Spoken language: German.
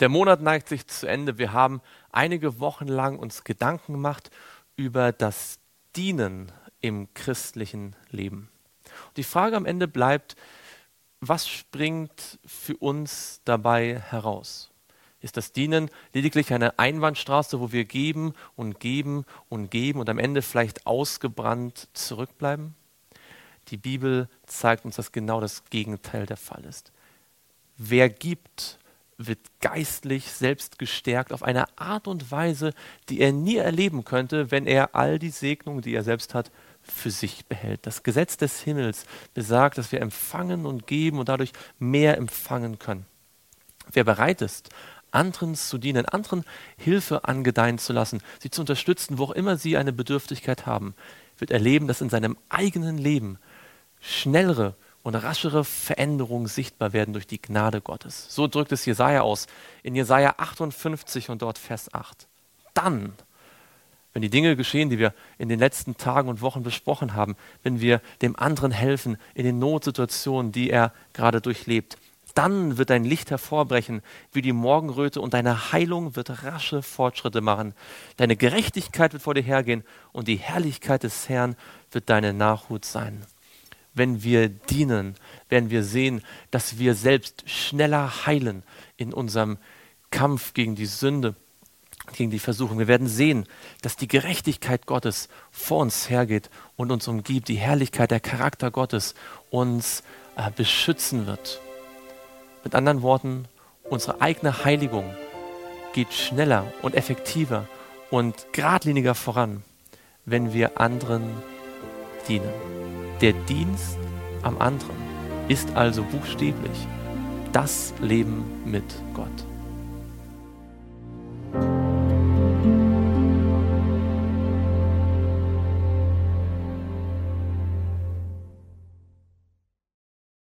Der Monat neigt sich zu Ende. Wir haben einige Wochen lang uns Gedanken gemacht über das Dienen im christlichen Leben. Und die Frage am Ende bleibt, was springt für uns dabei heraus? Ist das Dienen lediglich eine Einbahnstraße, wo wir geben und geben und geben und am Ende vielleicht ausgebrannt zurückbleiben? Die Bibel zeigt uns, dass genau das Gegenteil der Fall ist. Wer gibt, wird geistlich selbst gestärkt auf eine Art und Weise, die er nie erleben könnte, wenn er all die Segnungen, die er selbst hat, für sich behält. Das Gesetz des Himmels besagt, dass wir empfangen und geben und dadurch mehr empfangen können. Wer bereit ist, anderen zu dienen, anderen Hilfe angedeihen zu lassen, sie zu unterstützen, wo auch immer sie eine Bedürftigkeit haben, wird erleben, dass in seinem eigenen Leben schnellere und raschere Veränderungen sichtbar werden durch die Gnade Gottes. So drückt es Jesaja aus, in Jesaja 58 und dort Vers 8. Dann, wenn die Dinge geschehen, die wir in den letzten Tagen und Wochen besprochen haben, wenn wir dem anderen helfen in den Notsituationen, die er gerade durchlebt, dann wird dein Licht hervorbrechen wie die Morgenröte und deine Heilung wird rasche Fortschritte machen. Deine Gerechtigkeit wird vor dir hergehen und die Herrlichkeit des Herrn wird deine Nachhut sein. Wenn wir dienen, werden wir sehen, dass wir selbst schneller heilen in unserem Kampf gegen die Sünde, gegen die Versuchung. Wir werden sehen, dass die Gerechtigkeit Gottes vor uns hergeht und uns umgibt. Die Herrlichkeit, der Charakter Gottes uns beschützen wird. Mit anderen Worten, unsere eigene Heiligung geht schneller und effektiver und geradliniger voran, wenn wir anderen dienen. Der Dienst am anderen ist also buchstäblich das Leben mit Gott.